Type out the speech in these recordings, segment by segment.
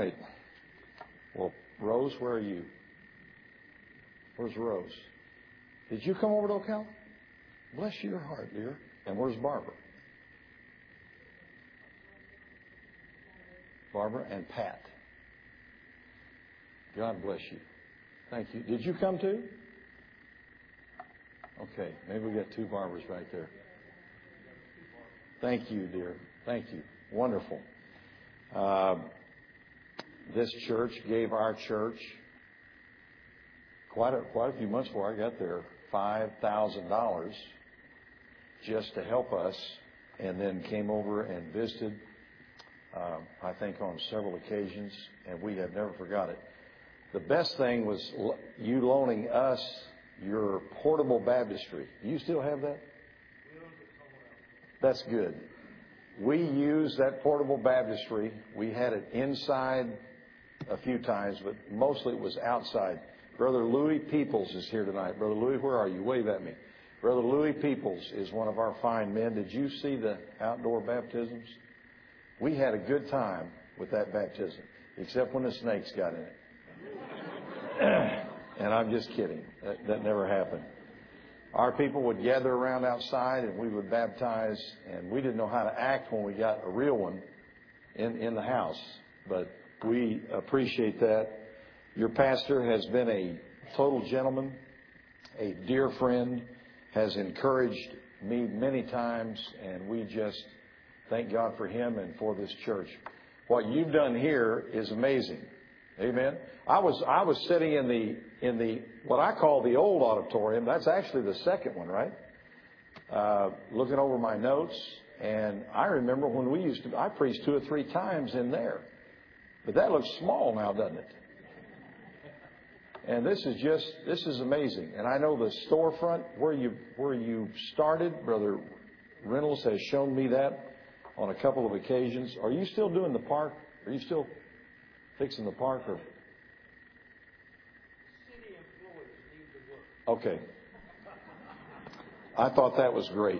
right. Well, Rose, where are you? Where's Rose? Did you come over to Ocala? Bless your heart, dear. And where's Barbara? Barbara and Pat. God bless you. Thank you. Did you come too? Okay, maybe we got two Barbaras right there. Thank you, dear. Thank you. Wonderful. This church gave our church quite a few months before I got there, $5,000 just to help us, and then came over and visited, I think on several occasions, and we have never forgot it. The best thing was you loaning us your portable baptistry. Do you still have that? That's good. We used that portable baptistry. We had it inside a few times, but mostly it was outside. Brother Louis Peoples is here tonight. Brother Louis, where are you? Wave at me. Brother Louis Peoples is one of our fine men. Did you see the outdoor baptisms? We had a good time with that baptism, except when the snakes got in it. And I'm just kidding. That never happened. Our people would gather around outside and we would baptize, and we didn't know how to act when we got a real one in the house. But we appreciate that. Your pastor has been a total gentleman, a dear friend, has encouraged me many times, and we just thank God for him and for this church. What you've done here is amazing. Amen. I was sitting in the what I call the old auditorium. That's actually the second one, right? Looking over my notes, and I remember when I preached 2 or 3 times in there. But that looks small now, doesn't it? And this is amazing. And I know the storefront where you started, Brother Reynolds has shown me that on a couple of occasions. Are you still doing the park? Are you still fixing the park? Or? City employees need to work. Okay. I thought that was great.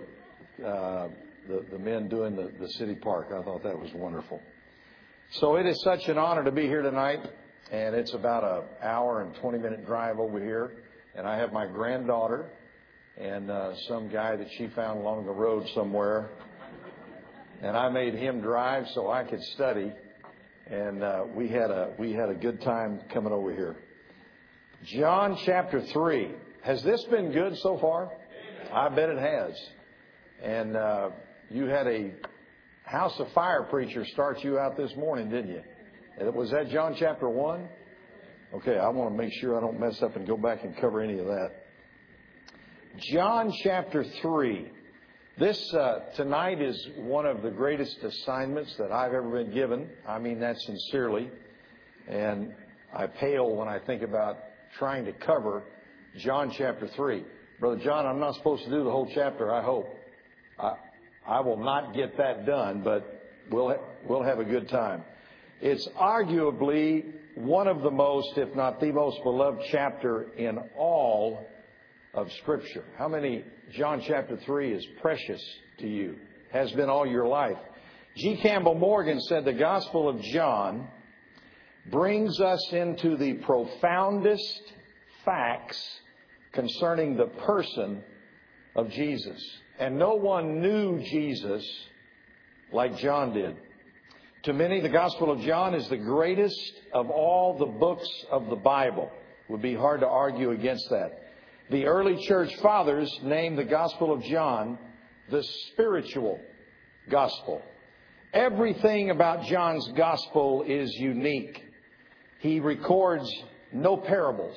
The men doing the city park. I thought that was wonderful. So it is such an honor to be here tonight. And it's about an hour and 20-minute drive over here. And I have my granddaughter and some guy that she found along the road somewhere. And I made him drive so I could study. And we had a good time coming over here. John chapter 3. Has this been good so far? I bet it has. And you had a House of Fire preacher start you out this morning, didn't you? Was that John chapter 1? Okay, I want to make sure I don't mess up and go back and cover any of that. John chapter 3. This tonight is one of the greatest assignments that I've ever been given. I mean that sincerely. And I pale when I think about trying to cover John chapter 3. Brother John, I'm not supposed to do the whole chapter, I hope. I will not get that done, but we'll have a good time. It's arguably one of the most, if not the most beloved chapter in all of Scripture. How many John chapter 3 is precious to you? Has been all your life. G. Campbell Morgan said the Gospel of John brings us into the profoundest facts concerning the person of Jesus. And no one knew Jesus like John did. To many, the Gospel of John is the greatest of all the books of the Bible. It would be hard to argue against that. The early church fathers named the Gospel of John the spiritual gospel. Everything about John's gospel is unique. He records no parables.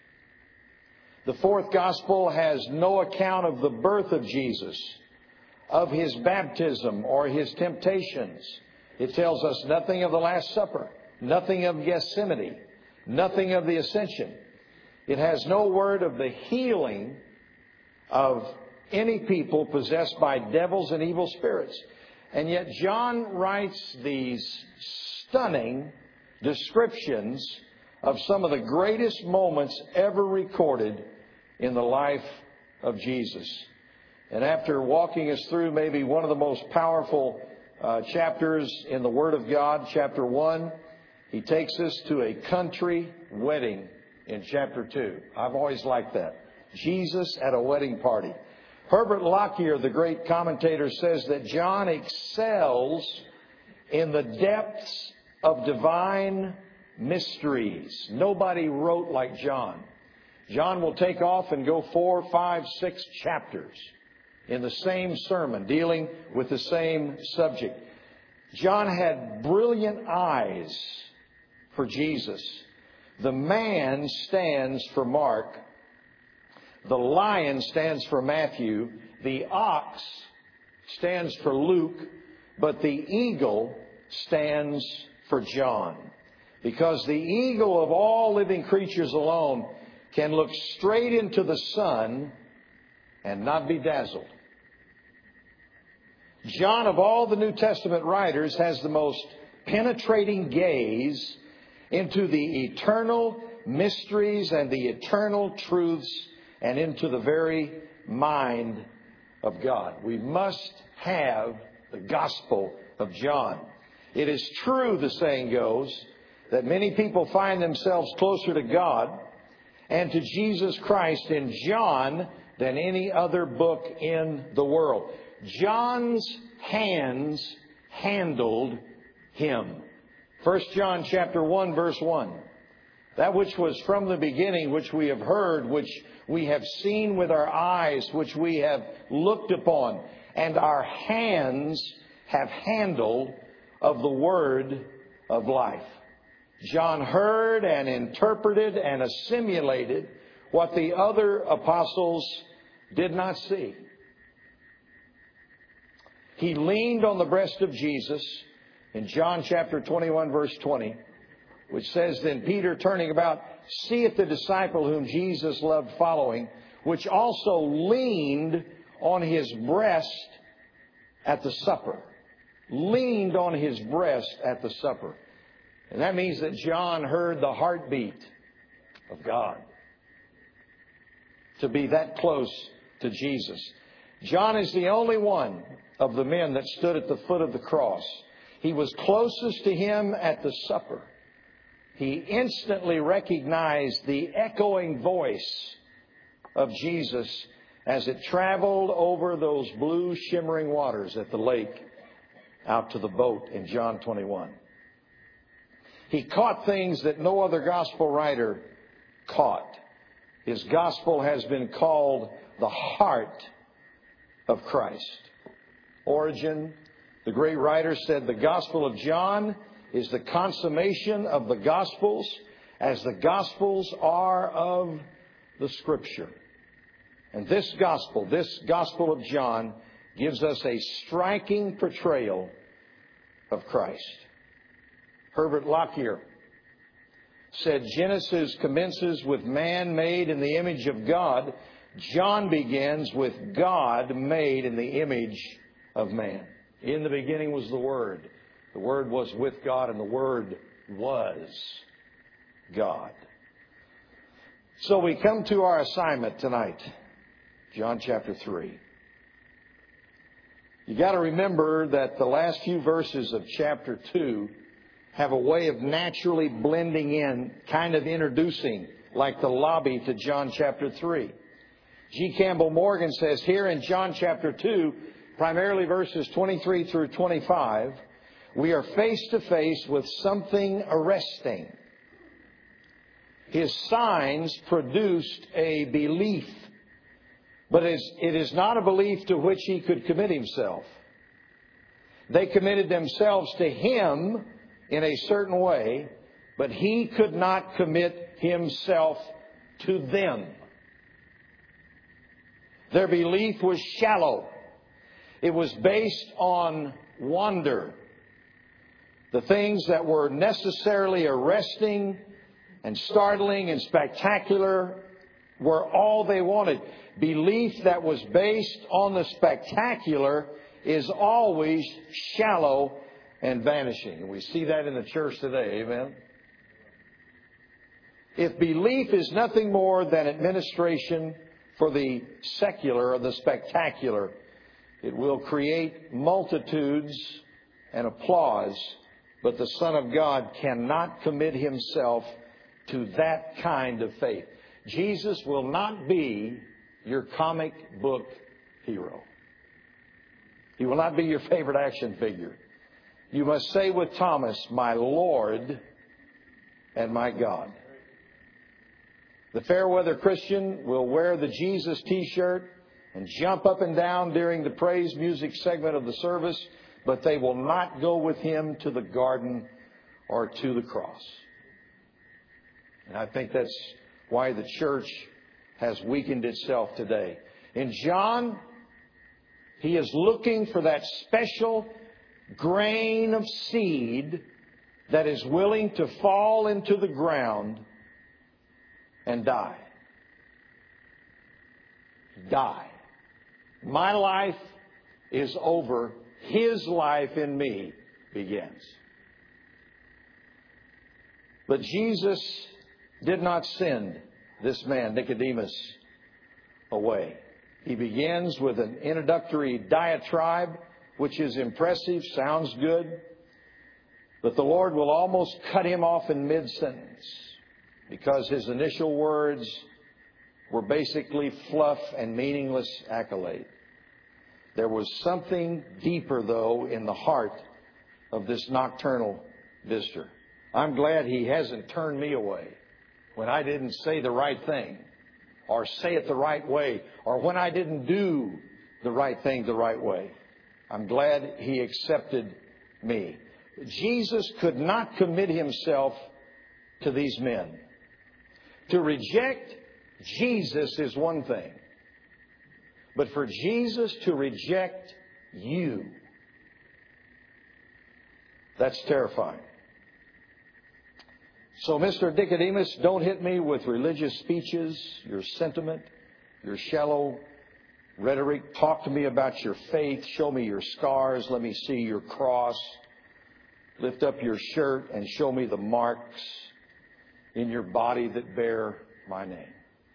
The fourth gospel has no account of the birth of Jesus, of his baptism or his temptations. It tells us nothing of the Last Supper, nothing of Gethsemane, nothing of the Ascension. It has no word of the healing of any people possessed by devils and evil spirits. And yet John writes these stunning descriptions of some of the greatest moments ever recorded in the life of Jesus. And after walking us through maybe one of the most powerful chapters in the Word of God, chapter 1, He takes us to a country wedding in chapter 2. I've always liked that. Jesus at a wedding party. Herbert Lockyer, the great commentator, says that John excels in the depths of divine mysteries. Nobody wrote like John. John will take off and go 4, 5, 6 chapters in the same sermon dealing with the same subject. John had brilliant eyes for Jesus. The man stands for Mark. The lion stands for Matthew. The ox stands for Luke. But the eagle stands for John. Because the eagle of all living creatures alone can look straight into the sun and not be dazzled. John, of all the New Testament writers, has the most penetrating gaze into the eternal mysteries and the eternal truths and into the very mind of God. We must have the Gospel of John. It is true, the saying goes, that many people find themselves closer to God and to Jesus Christ in John than any other book in the world. John's hands handled him. 1 John chapter 1 verse 1. That which was from the beginning, which we have heard, which we have seen with our eyes, which we have looked upon, and our hands have handled of the word of life. John heard and interpreted and assimilated what the other apostles did not see. He leaned on the breast of Jesus in John chapter 21 verse 20, which says, Then Peter, turning about, seeth the disciple whom Jesus loved following, which also leaned on his breast at the supper. Leaned on his breast at the supper. And that means that John heard the heartbeat of God. To be that close to Jesus. John is the only one of the men that stood at the foot of the cross. He was closest to him at the supper. He instantly recognized the echoing voice of Jesus as it traveled over those blue shimmering waters at the lake out to the boat in John 21. He caught things that no other gospel writer caught. His gospel has been called the heart of Christ. Origen, the great writer, said the Gospel of John is the consummation of the Gospels as the Gospels are of the Scripture. And this Gospel of John, gives us a striking portrayal of Christ. Herbert Lockyer said Genesis commences with man made in the image of God. John begins with God made in the image of man. In the beginning was the Word. The Word was with God, and the Word was God. So we come to our assignment tonight. John chapter 3. You got to remember that the last few verses of chapter 2 have a way of naturally blending in, kind of introducing, like the lobby to John chapter 3. G. Campbell Morgan says here in John chapter 2, primarily verses 23 through 25, we are face to face with something arresting. His signs produced a belief, but it is not a belief to which he could commit himself. They committed themselves to him in a certain way, but he could not commit himself to them. Their belief was shallow. It was based on wonder. The things that were necessarily arresting and startling and spectacular were all they wanted. Belief that was based on the spectacular is always shallow and vanishing. And we see that in the church today. Amen. If belief is nothing more than administration for the secular or the spectacular, it will create multitudes and applause But the Son of God cannot commit himself to that kind of faith. Jesus will not be your comic book hero. He will not be your favorite action figure. You must say with Thomas, my Lord and my God. The fair weather Christian will wear the Jesus t-shirt and jump up and down during the praise music segment of the service, but they will not go with him to the garden or to the cross. And I think that's why the church has weakened itself today. In John, he is looking for that special grain of seed that is willing to fall into the ground and die. Die. My life is over. His life in me begins. But Jesus did not send this man, Nicodemus, away. He begins with an introductory diatribe, which is impressive, sounds good. But the Lord will almost cut him off in mid-sentence because his initial words were basically fluff and meaningless accolade. There was something deeper, though, in the heart of this nocturnal visitor. I'm glad he hasn't turned me away when I didn't say the right thing or say it the right way or when I didn't do the right thing the right way. I'm glad he accepted me. Jesus could not commit himself to these men. To reject Jesus is one thing. But for Jesus to reject you, that's terrifying. So, Mr. Nicodemus, don't hit me with religious speeches, your sentiment, your shallow rhetoric. Talk to me about your faith. Show me your scars. Let me see your cross. Lift up your shirt and show me the marks in your body that bear my name.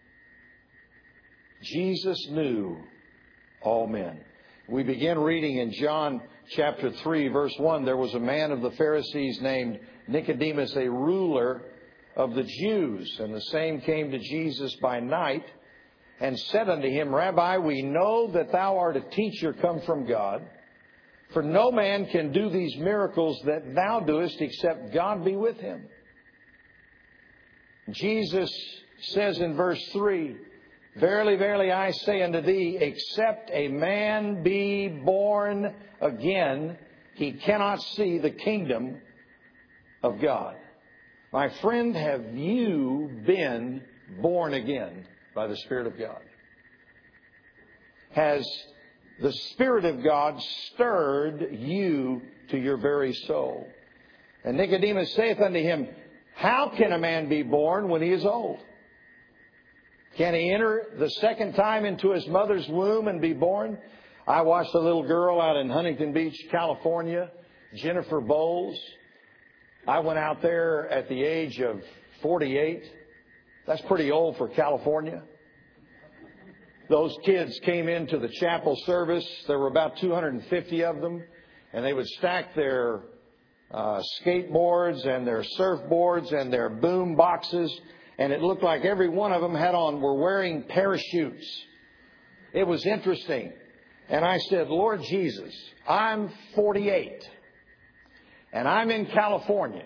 Jesus knew all men. We begin reading in John chapter 3, verse 1. There was a man of the Pharisees named Nicodemus, a ruler of the Jews. And the same came to Jesus by night and said unto him, Rabbi, we know that thou art a teacher come from God. For no man can do these miracles that thou doest except God be with him. Jesus says in verse 3, Verily, verily, I say unto thee, except a man be born again, he cannot see the kingdom of God. My friend, have you been born again by the Spirit of God? Has the Spirit of God stirred you to your very soul? And Nicodemus saith unto him, How can a man be born when he is old? Can he enter the second time into his mother's womb and be born? I watched a little girl out in Huntington Beach, California, Jennifer Bowles. I went out there at the age of 48. That's pretty old for California. Those kids came into the chapel service. There were about 250 of them. And they would stack their skateboards and their surfboards and their boom boxes. And it looked like every one of them were wearing parachutes. It was interesting. And I said, Lord Jesus, I'm 48. And I'm in California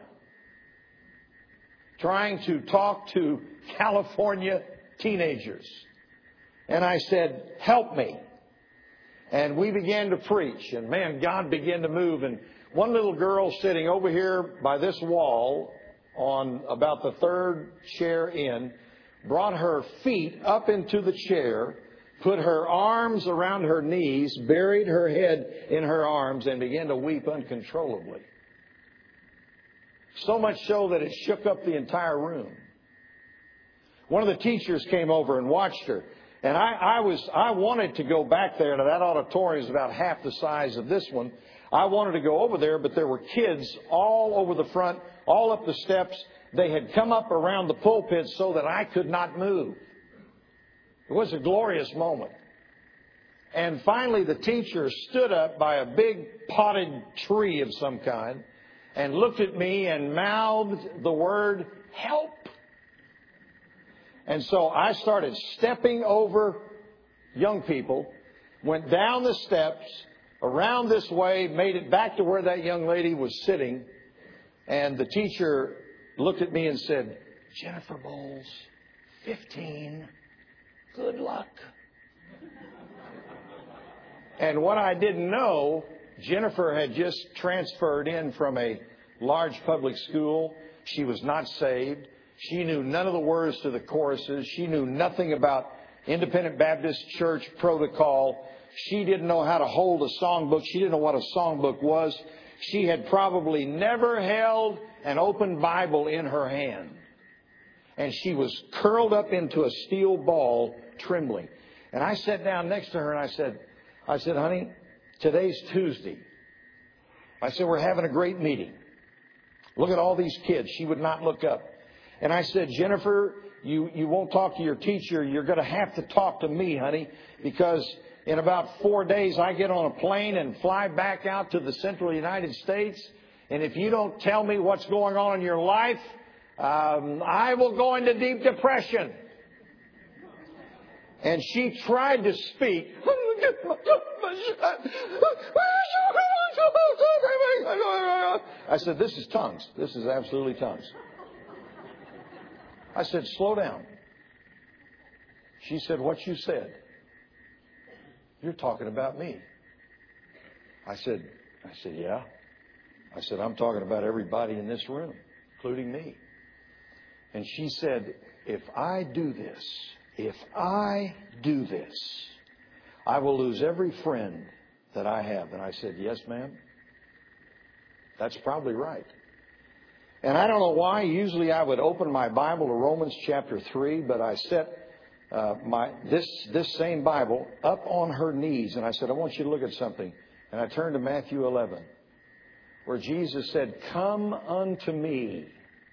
trying to talk to California teenagers. And I said, help me. And we began to preach. And man, God began to move. And one little girl sitting over here by this wall on about the third chair in, brought her feet up into the chair, put her arms around her knees, buried her head in her arms, and began to weep uncontrollably. So much so that it shook up the entire room. One of the teachers came over and watched her. And I wanted to go back there to that auditorium. Is about half the size of this one. I wanted to go over there, but there were kids all over the front, all up the steps. They had come up around the pulpit so that I could not move. It was a glorious moment. And finally, the teacher stood up by a big potted tree of some kind and looked at me and mouthed the word help. And so I started stepping over young people, went down the steps, around this way, made it back to where that young lady was sitting. And the teacher looked at me and said, Jennifer Bowles, 15, good luck. And what I didn't know, Jennifer had just transferred in from a large public school. She was not saved. She knew none of the words to the choruses. She knew nothing about Independent Baptist Church protocol. She didn't know how to hold a songbook. She didn't know what a songbook was. She had probably never held an open Bible in her hand. And she was curled up into a steel ball, trembling. And I sat down next to her and I said, honey, today's Tuesday. I said, we're having a great meeting. Look at all these kids. She would not look up. And I said, Jennifer, you won't talk to your teacher. You're going to have to talk to me, honey, because in about 4 days I get on a plane and fly back out to the central United States. And if you don't tell me what's going on in your life, I will go into deep depression. And she tried to speak. I said, this is tongues. This is absolutely tongues. I said, slow down. She said, what you said? You're talking about me. I said, yeah. I said, I'm talking about everybody in this room, including me. And she said, if I do this, I will lose every friend that I have. And I said, yes, ma'am. That's probably right. And I don't know why. Usually I would open my Bible to Romans chapter 3, but I set this same Bible up on her knees. And I said, I want you to look at something. And I turned to Matthew 11, where Jesus said, come unto me,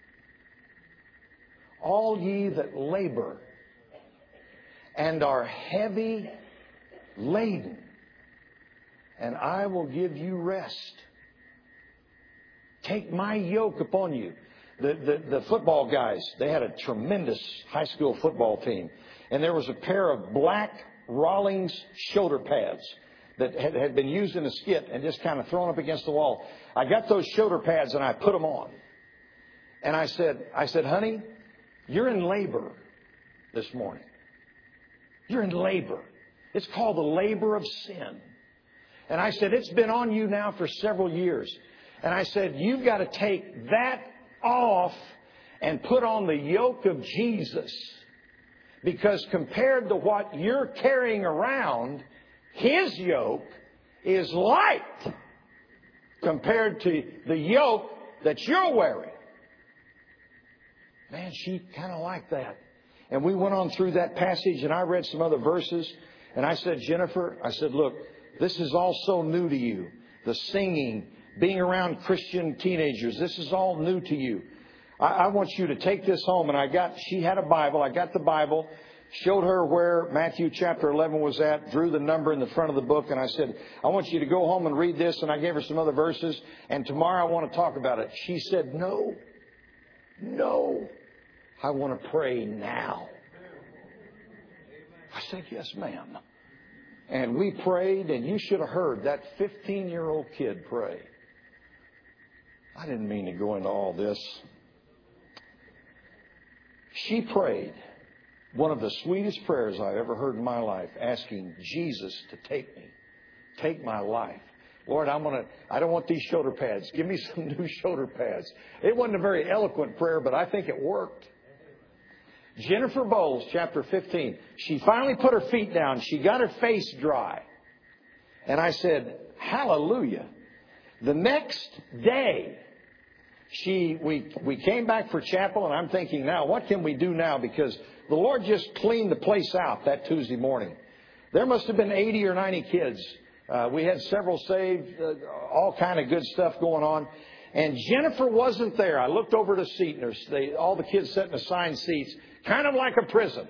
all ye that labor and are heavy laden, and I will give you rest. Take my yoke upon you. The football guys, they had a tremendous high school football team. And there was a pair of black Rawlings shoulder pads that had been used in a skit and just kind of thrown up against the wall. I got those shoulder pads and I put them on. And I said, honey, you're in labor this morning. You're in labor. It's called the labor of sin. And I said, it's been on you now for several years. And I said, you've got to take that off and put on the yoke of Jesus. Because compared to what you're carrying around, His yoke is light compared to the yoke that you're wearing. Man, she kind of liked that. And we went on through that passage and I read some other verses. And I said, Jennifer, look, this is all so new to you. The singing, being around Christian teenagers, this is all new to you. I want you to take this home. And she had a Bible. I got the Bible, showed her where Matthew chapter 11 was at, drew the number in the front of the book. And I said, I want you to go home and read this. And I gave her some other verses. And tomorrow I want to talk about it. She said, no, I want to pray now. I said, yes, ma'am. And we prayed, and you should have heard that 15-year-old kid pray. I didn't mean to go into all this. She prayed one of the sweetest prayers I've ever heard in my life, asking Jesus to take my life. Lord, I don't want these shoulder pads. Give me some new shoulder pads. It wasn't a very eloquent prayer, but I think it worked. Jennifer Bowles, chapter 15. She finally put her feet down. She got her face dry. And I said, hallelujah. The next day, we came back for chapel, and I'm thinking, now, what can we do now? Because the Lord just cleaned the place out that Tuesday morning. There must have been 80 or 90 kids. We had several saved, all kind of good stuff going on. And Jennifer wasn't there. I looked over at a seat, and all the kids sat in assigned seats, kind of like a prison.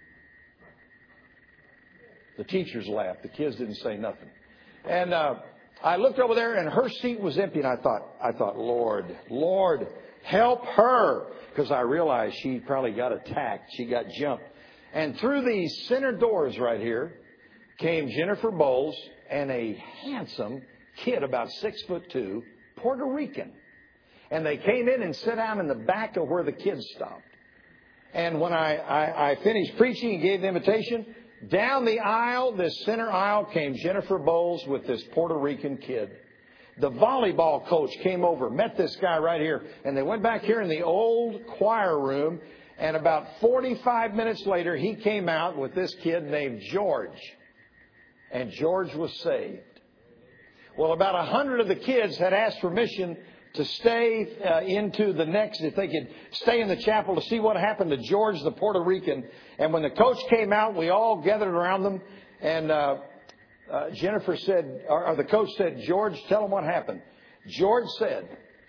The teachers laughed. The kids didn't say nothing. And I looked over there and her seat was empty, and I thought, Lord, help her. Because I realized she probably got attacked. She got jumped. And through these center doors right here came Jennifer Bowles and a handsome kid, about 6'2", Puerto Rican. And they came in and sat down in the back of where the kids stopped. And when I finished preaching and gave the invitation, down the aisle, this center aisle, came Jennifer Bowles with this Puerto Rican kid. The volleyball coach came over, met this guy right here, and they went back here in the old choir room. And about 45 minutes later, he came out with this kid named George. And George was saved. Well, about 100 of the kids had asked permission to stay into the next, if they could stay in the chapel to see what happened to George, the Puerto Rican. And when the coach came out, we all gathered around them. And Jennifer said, or the coach said, George, tell them what happened. George said,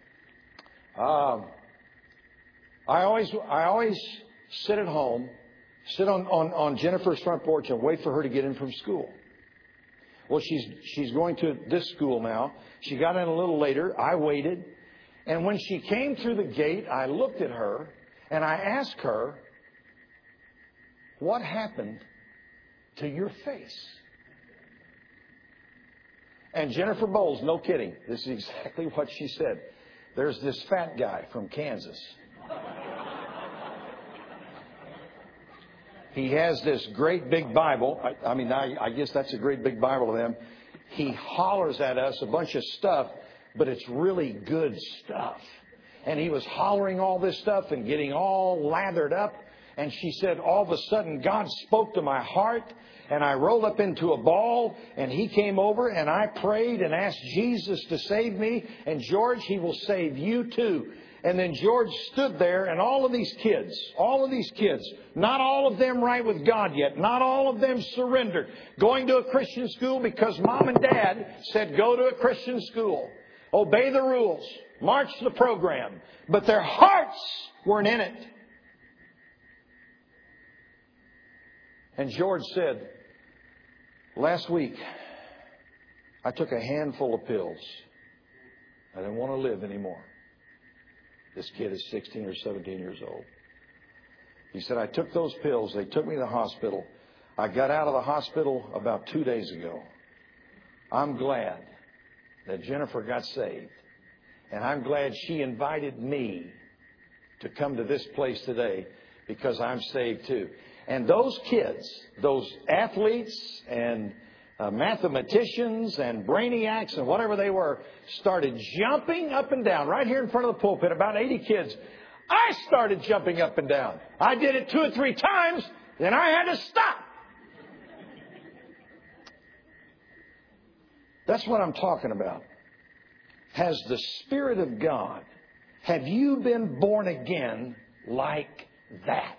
I always sit at home, sit on Jennifer's front porch and wait for her to get in from school. Well, she's going to this school now. She got in a little later. I waited. And when she came through the gate, I looked at her and I asked her, what happened to your face? And Jennifer Bowles, no kidding, this is exactly what she said. There's this fat guy from Kansas. He has this great big Bible. I guess that's a great big Bible to them. He hollers at us a bunch of stuff, but it's really good stuff. And he was hollering all this stuff and getting all lathered up. And she said, all of a sudden, God spoke to my heart. And I rolled up into a ball. And he came over and I prayed and asked Jesus to save me. And George, he will save you too. And then George stood there, and all of these kids, not all of them right with God yet, not all of them surrendered, going to a Christian school because mom and dad said go to a Christian school, obey the rules, march the program, but their hearts weren't in it. And George said, last week I took a handful of pills. I didn't want to live anymore. This kid is 16 or 17 years old. He said, I took those pills. They took me to the hospital. I got out of the hospital about 2 days ago. I'm glad that Jennifer got saved. And I'm glad she invited me to come to this place today because I'm saved too. And those kids, those athletes and mathematicians and brainiacs and whatever they were, started jumping up and down right here in front of the pulpit, about 80 kids. I started jumping up and down. I did it 2 or 3 times, then I had to stop. That's what I'm talking about. Has the Spirit of God, have you been born again like that?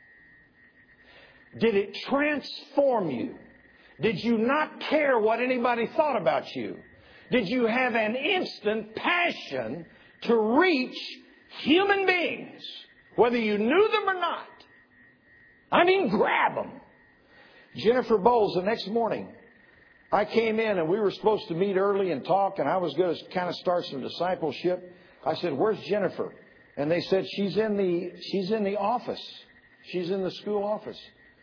Did it transform you? Did you not care what anybody thought about you? Did you have an instant passion to reach human beings, whether you knew them or not? I mean, grab them. Jennifer Bowles, the next morning, I came in and we were supposed to meet early and talk, and I was going to kind of start some discipleship. I said, where's Jennifer? And they said, she's in the office. She's in the school office.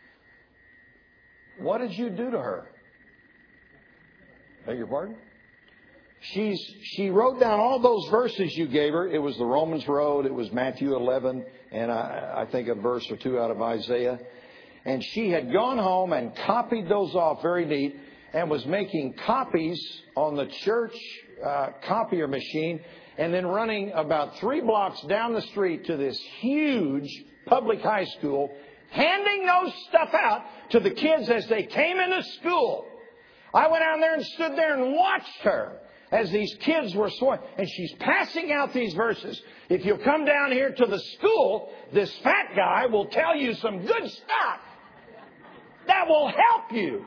What did you do to her? Beg your pardon? She wrote down all those verses you gave her. It was the Romans Road. It was Matthew 11. And I think a verse or 2 out of Isaiah. And she had gone home and copied those off, very neat, and was making copies on the church copier machine, and then running about 3 blocks down the street to this huge public high school, handing those stuff out to the kids as they came into school. I went down there and stood there and watched her as these kids were sworn. And she's passing out these verses. If you'll come down here to the school, this fat guy will tell you some good stuff that will help you.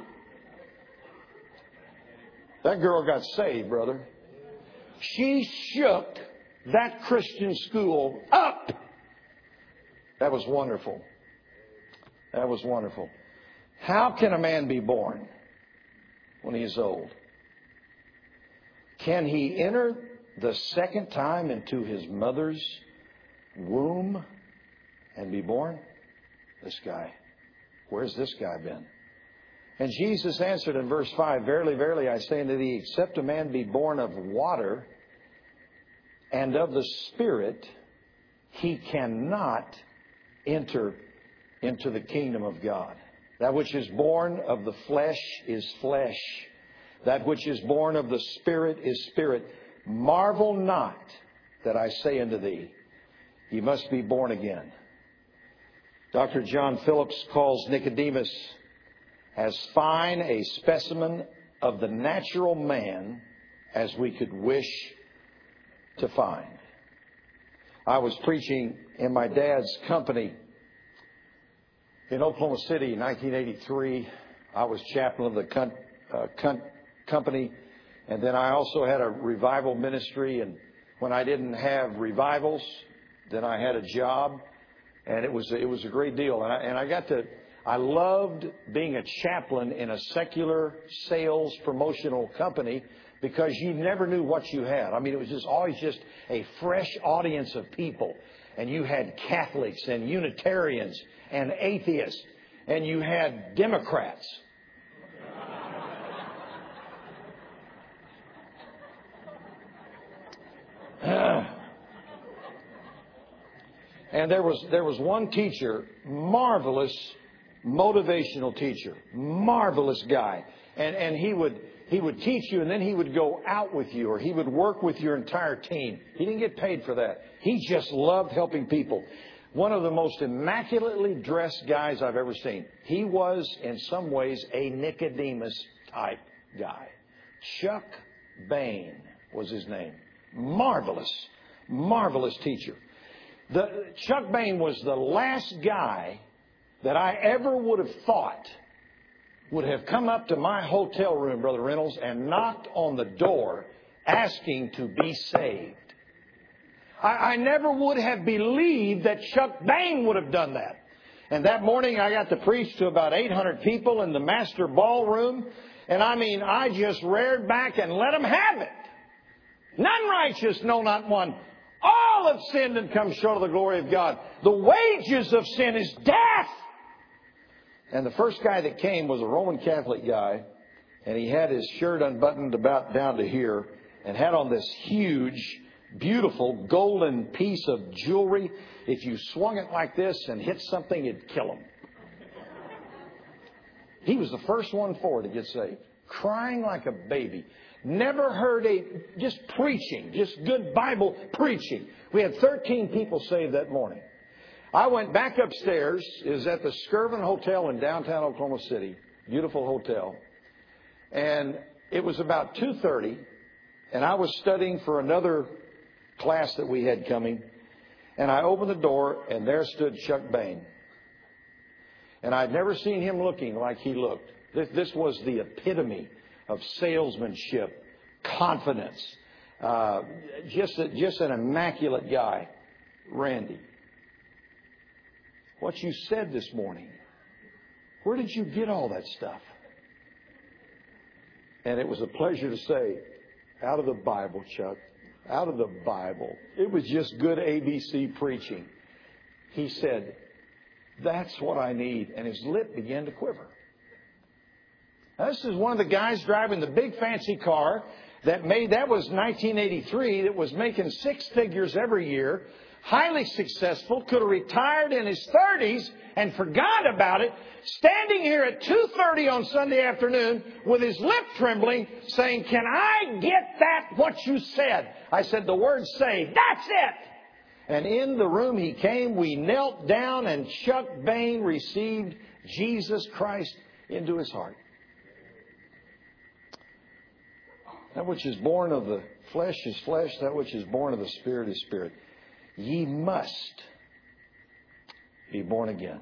That girl got saved, brother. She shook that Christian school up. That was wonderful. That was wonderful. How can a man be born when he is old? Can he enter the second time into his mother's womb and be born? This guy. Where's this guy been? And Jesus answered in verse 5, Verily, verily, I say unto thee, except a man be born of water and of the Spirit, he cannot enter into the kingdom of God. That which is born of the flesh is flesh. That which is born of the Spirit is spirit. Marvel not that I say unto thee, ye must be born again. Dr. John Phillips calls Nicodemus as fine a specimen of the natural man as we could wish to find. I was preaching in my dad's company in Oklahoma City in 1983. I was chaplain of the company, and then I also had a revival ministry. And when I didn't have revivals, then I had a job, and it was a great deal. I loved being a chaplain in a secular sales promotional company because you never knew what you had. I mean, it was just always just a fresh audience of people. And you had Catholics and Unitarians and atheists, and you had Democrats. And there was one teacher, marvelous motivational teacher, marvelous guy. And he would teach you, and then he would go out with you, or he would work with your entire team. He didn't get paid for that. He just loved helping people. One of the most immaculately dressed guys I've ever seen. He was, in some ways, a Nicodemus type guy. Chuck Bain was his name. Marvelous, marvelous teacher. Chuck Bain was the last guy that I ever would have thought would have come up to my hotel room, Brother Reynolds, and knocked on the door asking to be saved. I never would have believed that Chuck Bain would have done that. And that morning I got to preach to about 800 people in the master ballroom. And I just reared back and let them have it. None righteous, no, not one. All have sinned and come short of the glory of God. The wages of sin is death. And the first guy that came was a Roman Catholic guy. And he had his shirt unbuttoned about down to here and had on this huge, beautiful golden piece of jewelry. If you swung it like this and hit something, it'd kill him. He was the first one forward to get saved. Crying like a baby. Never heard just preaching, just good Bible preaching. We had 13 people saved that morning. I went back upstairs. It was at the Skirvin Hotel in downtown Oklahoma City. Beautiful hotel. And it was about 2:30. And I was studying for another class that we had coming. And I opened the door, and there stood Chuck Bain. And I'd never seen him looking like he looked. This was the epitome of salesmanship, confidence. Just an immaculate guy. Randy, what you said this morning, where did you get all that stuff? And it was a pleasure to say, out of the Bible, Chuck. Out of the Bible. It was just good ABC preaching. He said, that's what I need. And his lip began to quiver. Now, this is one of the guys driving the big fancy car that was 1983, that was making six figures every year, highly successful, could have retired in his 30s and forgot about it, standing here at 2:30 on Sunday afternoon with his lip trembling, saying, can I get that, what you said? I said, the word saved. That's it. And in the room he came, we knelt down, and Chuck Bain received Jesus Christ into his heart. That which is born of the flesh is flesh. That which is born of the Spirit is spirit. Ye must be born again.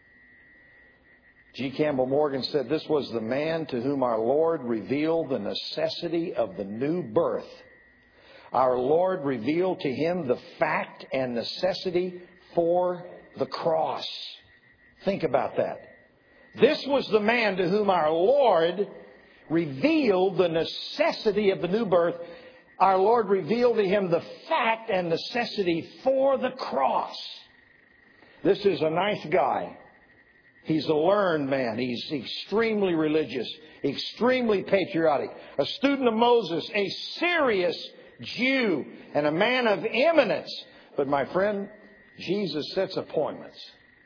G. Campbell Morgan said this was the man to whom our Lord revealed the necessity of the new birth. Our Lord revealed to him the fact and necessity for the cross. Think about that. This was the man to whom our Lord revealed the necessity of the new birth our Lord revealed to him the fact and necessity for the cross. This is a nice guy. He's a learned man. He's extremely religious, extremely patriotic, a student of Moses, a serious Jew, and a man of eminence. But my friend, Jesus sets appointments.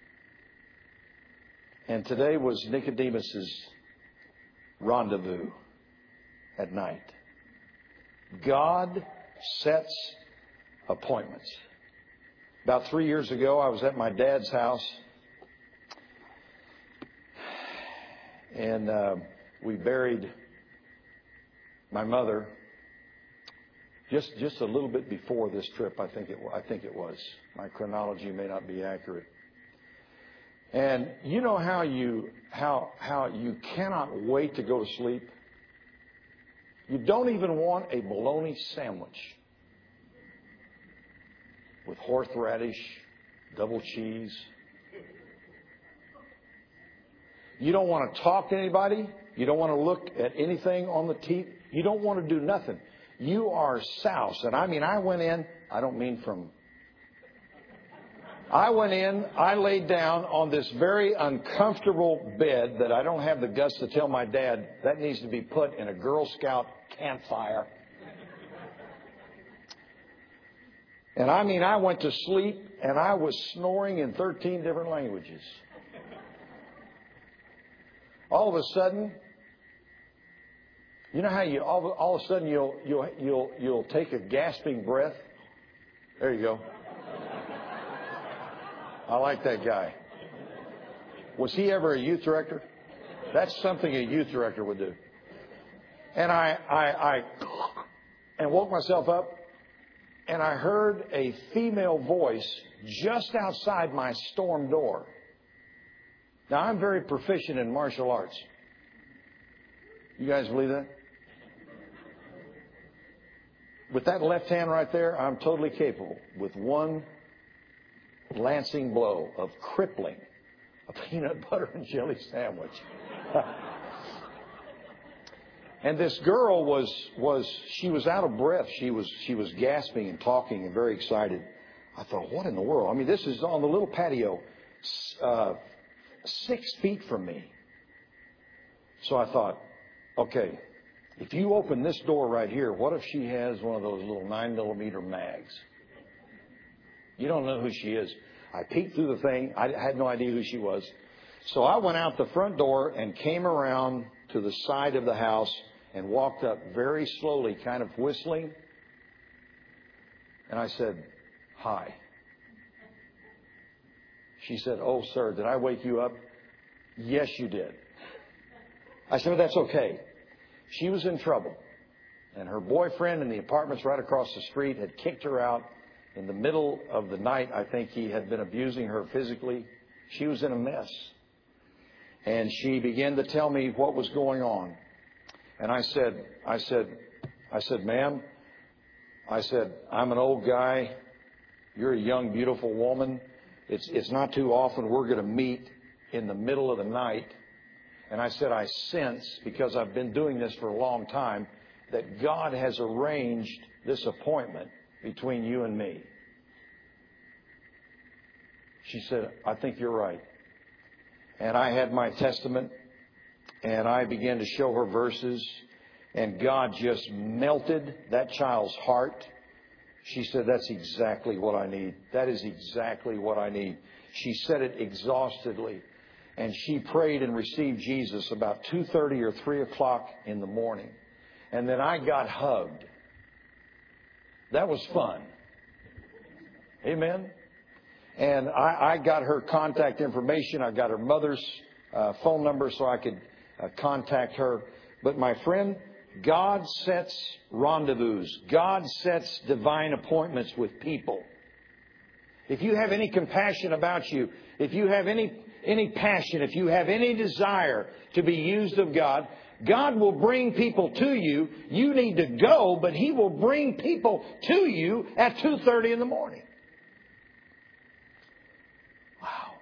And today was Nicodemus's rendezvous at night. God sets appointments. About 3 years ago, I was at my dad's house. And we buried my mother just a little bit before this trip. I think it was. My chronology may not be accurate. And you know how you cannot wait to go to sleep? You don't even want a bologna sandwich with horseradish, double cheese. You don't want to talk to anybody. You don't want to look at anything on the TV. You don't want to do nothing. You are soused. And I went in, I laid down on this very uncomfortable bed that I don't have the guts to tell my dad that needs to be put in a Girl Scout campfire. And I went to sleep and I was snoring in 13 different languages. All of a sudden, you know how you all of a sudden you'll take a gasping breath? There you go. I like that guy. Was he ever a youth director? That's something a youth director would do. And I woke myself up, and I heard a female voice just outside my storm door. Now, I'm very proficient in martial arts. You guys believe that? With that left hand right there, I'm totally capable, with one lancing blow, of crippling a peanut butter and jelly sandwich. And this girl she was out of breath. She was gasping and talking and very excited. I thought, what in the world? This is on the little patio, 6 feet from me. So I thought, okay, if you open this door right here, what if she has one of those little 9mm mags? You don't know who she is. I peeked through the thing. I had no idea who she was. So I went out the front door and came around to the side of the house and walked up very slowly, kind of whistling. And I said, hi. She said, oh, sir, did I wake you up? Yes, you did. I said, well, that's okay. She was in trouble. And her boyfriend in the apartments right across the street had kicked her out. In the middle of the night, I think he had been abusing her physically. She was in a mess. And she began to tell me what was going on. And I said, ma'am, I'm an old guy. You're a young, beautiful woman. It's not too often we're going to meet in the middle of the night. And I said, I sense, because I've been doing this for a long time, that God has arranged this appointment between you and me. She said, I think you're right. And I had my testament, and I began to show her verses, and God just melted that child's heart. She said, that's exactly what I need. That is exactly what I need. She said it exhaustedly. And she prayed and received Jesus about 2:30 or 3 o'clock in the morning. And then I got hugged. That was fun. Amen. And I got her contact information. I got her mother's phone number so I could contact her. But my friend, God sets rendezvous. God sets divine appointments with people. If you have any compassion about you, if you have any passion, if you have any desire to be used of God, God will bring people to you. You need to go, but He will bring people to you at 2:30 in the morning. Wow.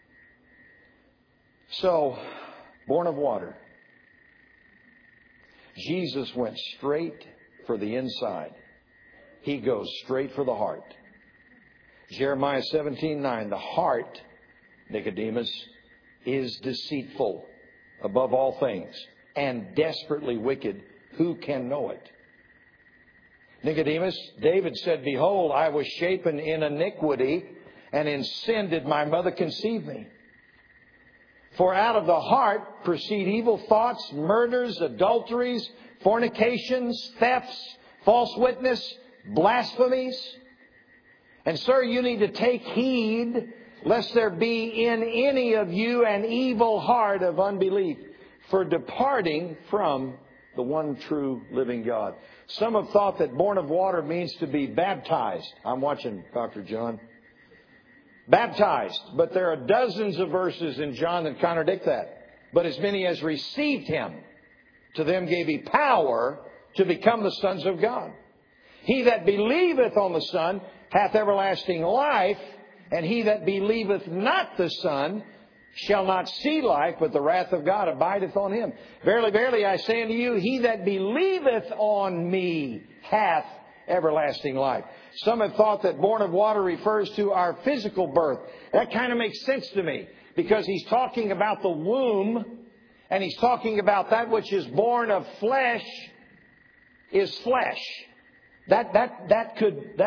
So, born of water. Jesus went straight for the inside. He goes straight for the heart. Jeremiah 17:9, the heart, Nicodemus, is deceitful above all things and desperately wicked. Who can know it? Nicodemus, David said, behold, I was shapen in iniquity, and in sin did my mother conceive me. For out of the heart proceed evil thoughts, murders, adulteries, fornications, thefts, false witness, blasphemies. And sir, you need to take heed lest there be in any of you an evil heart of unbelief, for departing from the one true living God. Some have thought that born of water means to be baptized. I'm watching Dr. John. Baptized. But there are dozens of verses in John that contradict that. But as many as received Him, to them gave He power to become the sons of God. He that believeth on the Son hath everlasting life, and he that believeth not the Son shall not see life, but the wrath of God abideth on him. Verily, verily, I say unto you, he that believeth on me hath everlasting life. Some have thought that born of water refers to our physical birth. That kind of makes sense to me, because he's talking about the womb, and he's talking about that which is born of flesh is flesh. That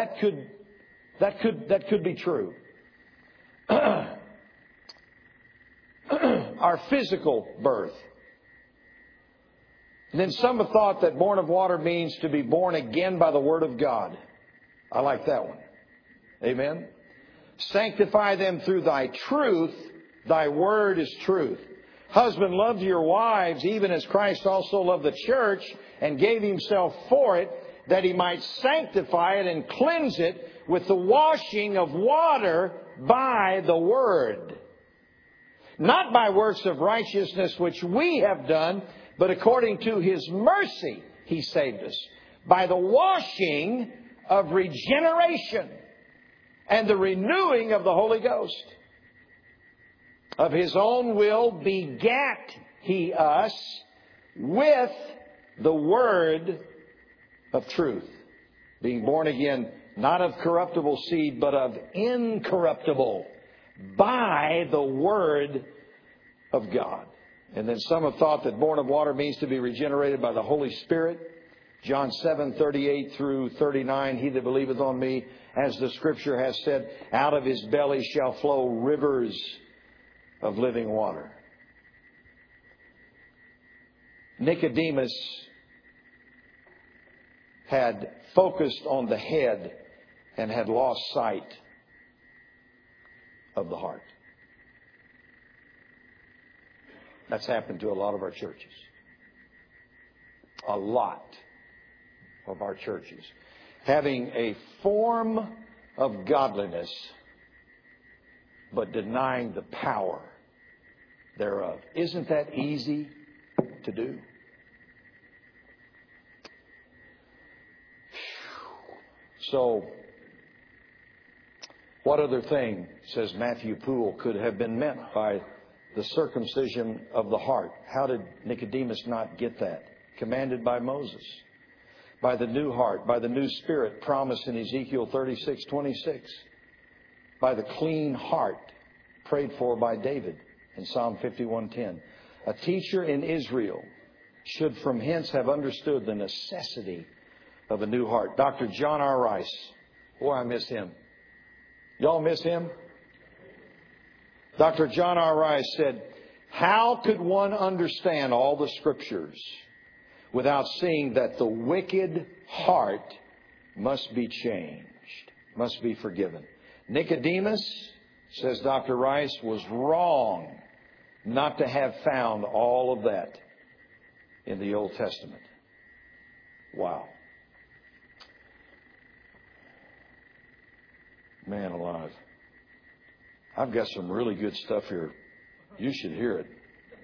could be true. Our physical birth. And then some have thought that born of water means to be born again by the Word of God. I like that one. Amen. Sanctify them through thy truth. Thy word is truth. Husband, love your wives, even as Christ also loved the church and gave himself for it, that he might sanctify it and cleanse it with the washing of water by the word. Not by works of righteousness which we have done, but according to his mercy he saved us, by the washing of regeneration and the renewing of the Holy Ghost. Of his own will begat he us with the word of truth, being born again, not of corruptible seed, but of incorruptible, by the word of God. And then some have thought that born of water means to be regenerated by the Holy Spirit. John 7:38 through 39, he that believeth on me, as the scripture has said, out of his belly shall flow rivers of living water. Nicodemus had focused on the head and had lost sight of the heart. That's happened to a lot of our churches. A lot of our churches. Having a form of godliness, but denying the power thereof. Isn't that easy to do? So, what other thing, says Matthew Poole, could have been meant by the circumcision of the heart? How did Nicodemus not get that? Commanded by Moses. By the new heart, by the new spirit promised in Ezekiel 36:26. By the clean heart prayed for by David in Psalm 51:10. A teacher in Israel should from hence have understood the necessity of a new heart. Dr. John R. Rice. Boy, I miss him. Y'all miss him? Dr. John R. Rice said, how could one understand all the scriptures without seeing that the wicked heart must be changed, must be forgiven? Nicodemus, says Dr. Rice, was wrong not to have found all of that in the Old Testament. Wow. Man alive. I've got some really good stuff here. You should hear it.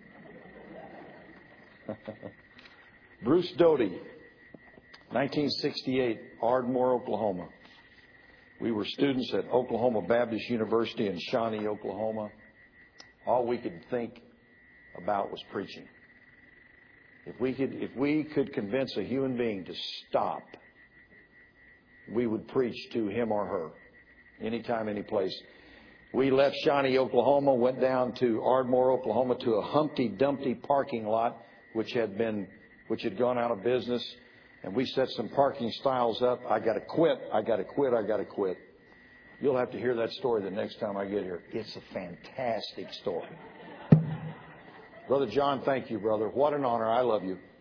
Bruce Doty, 1968, Ardmore, Oklahoma. We were students at Oklahoma Baptist University in Shawnee, Oklahoma. All we could think about was preaching. If we could convince a human being to stop, we would preach to him or her, anytime, any place. We left Shawnee, Oklahoma, went down to Ardmore, Oklahoma, to a Humpty Dumpty parking lot, which had gone out of business, and we set some parking stiles up. I got to quit. You'll have to hear that story the next time I get here. It's a fantastic story. Brother John, thank you, brother. What an honor. I love you.